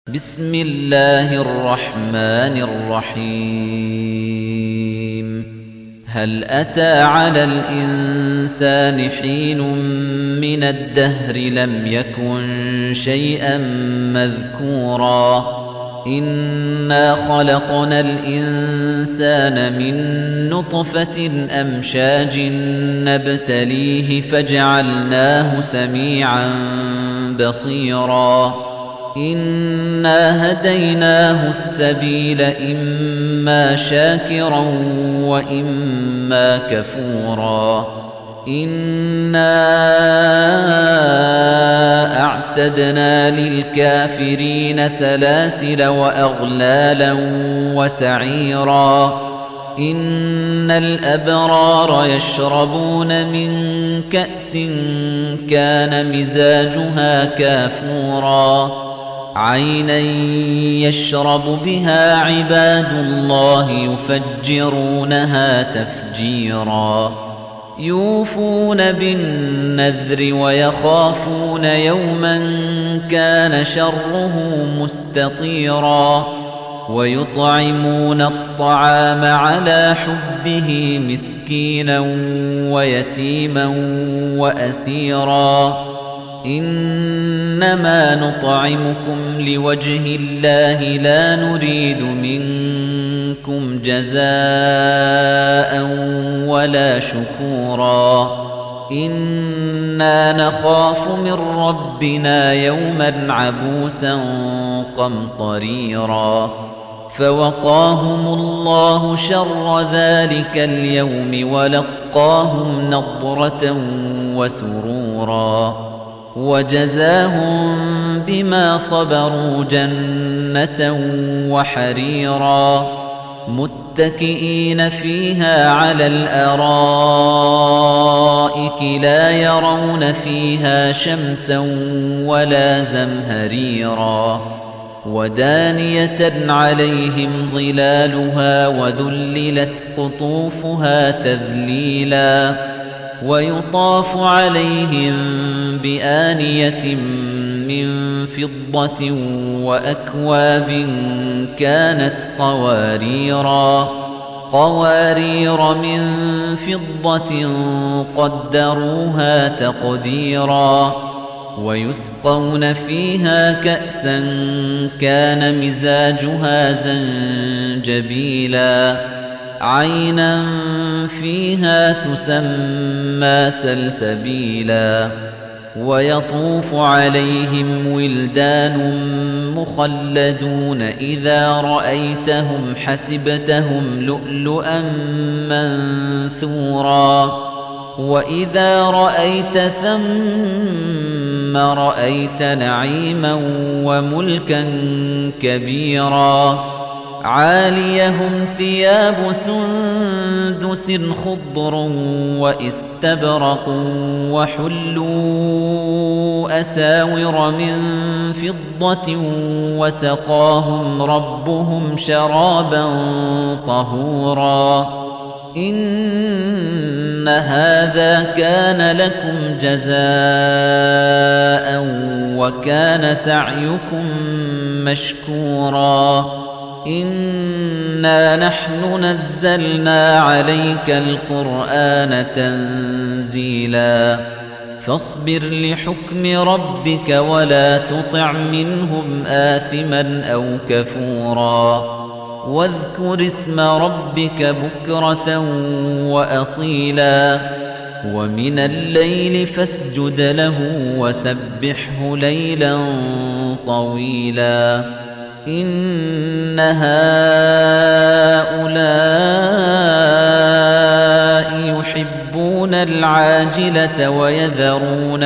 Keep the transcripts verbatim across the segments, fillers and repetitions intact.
بسم الله الرحمن الرحيم هل أتى على الإنسان حين من الدهر لم يكن شيئا مذكورا إنا خلقنا الإنسان من نطفة أمشاج نبتليه فجعلناه سميعا بصيرا إنا هديناه السبيل إما شاكرا وإما كفورا إنا أعتدنا للكافرين سلاسل وأغلالا وسعيرا إن الأبرار يشربون من كأس كان مزاجها كافورا عينا يشرب بها عباد الله يفجرونها تفجيرا يوفون بالنذر ويخافون يوما كان شره مستطيرا ويطعمون الطعام على حبه مسكينا ويتيما وأسيرا إنما نطعمكم لوجه الله لا نريد منكم جزاء ولا شكورا إنا نخاف من ربنا يوما عبوسا قمطريرا فوقاهم الله شر ذلك اليوم ولقاهم نضرة وسرورا وجزاهم بما صبروا جنة وحريرا متكئين فيها على الأرائك لا يرون فيها شمسا ولا زمهريرا ودانية عليهم ظلالها وذللت قطوفها تذليلا ويطاف عليهم بآنية من فضة وأكواب كانت قواريرا قوارير من فضة قدروها تقديرا ويسقون فيها كأسا كان مزاجها زنجبيلا عينا فيها تسمى سلسبيلا ويطوف عليهم ولدان مخلدون إذا رأيتهم حسبتهم لؤلؤا منثورا وإذا رأيت ثم رأيت نعيما وملكا كبيرا عاليهم ثياب سندس خضر واستبرق وحلوا أساور من فضة وسقاهم ربهم شرابا طهورا إن هذا كان لكم جزاء وكان سعيكم مشكورا إنا نحن نزلنا عليك القرآن تنزيلا فاصبر لحكم ربك ولا تطع منهم آثما أو كفورا واذكر اسم ربك بكرة وأصيلا ومن الليل فاسجد له وسبحه ليلا طويلا إن هؤلاء يحبون العاجلة ويذرون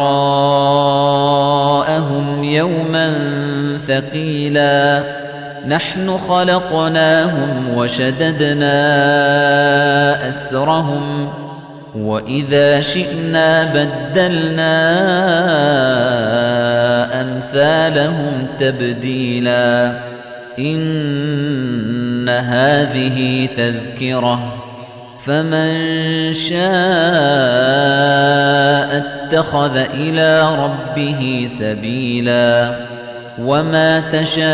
وراءهم يوما ثقيلا نحن خلقناهم وشددنا أسرهم وإذا شئنا بدلنا أمثالهم تبديلا إن هذه تذكرة فمن شاء اتخذ إلى ربه سبيلا وما تشاءون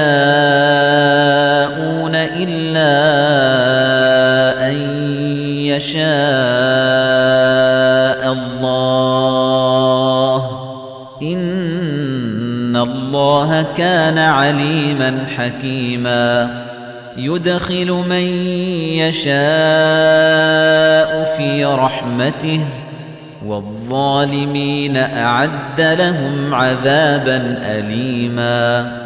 إلا أن يشاء الله إن الله كان عليما حكيما يدخل من يشاء في رحمته والظالمين أعد لهم عذابا أليما